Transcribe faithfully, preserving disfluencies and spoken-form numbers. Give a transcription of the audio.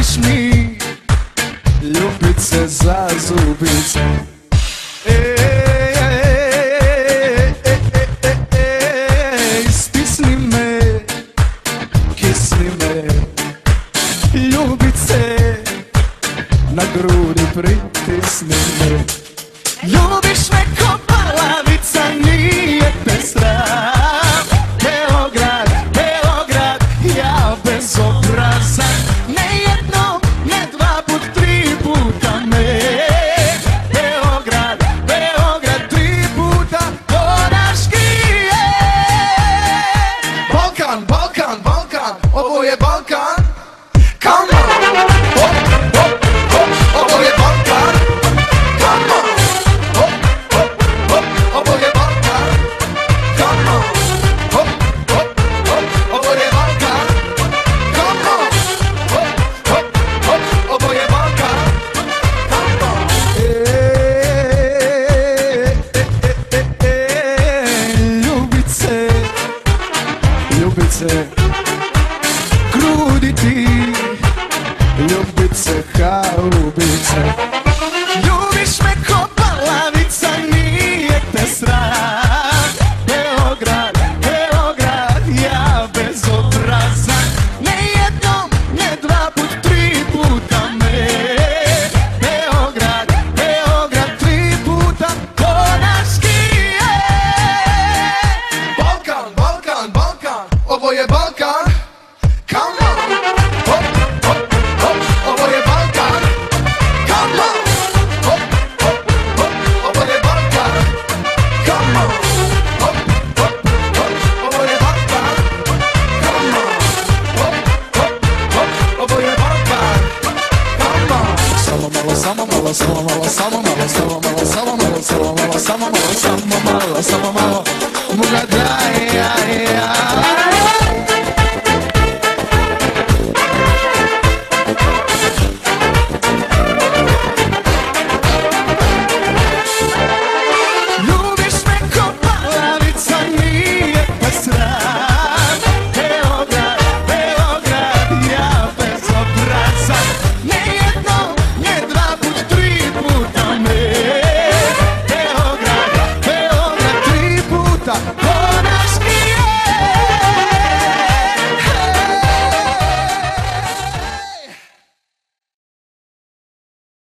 Ljubiš mi ljubice za zubice. Stisni me, kisni me, ljubice, na grudi pritisni me. Ljubiš me ko palavica, nije te sram. Beograd, Beograd, ja bezobrazan. Ne jednom, ne dva put, tri puta me. Beograd, Beograd, tri puta Oraški je. Balkan, Balkan, Balkan, ovo je Balkan. Come on, hop, hop, hop, ovo je Balkan. Come on, hop, hop, hop, ovo je Balkan. Come on, hop, hop, hop, ovo je Balkan. Come on, hop, hop, hop, ovo je Balkan. Come on. Ljubice, ljubice, grudi ti, ljubice, haubice. Ljubiš me ko palavica, nije te sram. Beograd, Beograd, ja bezobrazan. Ne jednom, ne dva put, tri puta me. Beograd, Beograd, tri puta Oraški je. Balkan, Balkan, Balkan, ovo je Balkan. Come on, hop, hop, hop, ovo je Balkan. Come on, hop, hop, hop, ovo je Balkan. Come on, hop, hop, hop, ovo je Balkan. Come on, hop, hop, hop, ovo je Balkan. Come on. Samo malo, samo malo, samo malo, samo malo, samo malo, samo malo, samo malo, samo malo, samo malo, samo malo, samo malo.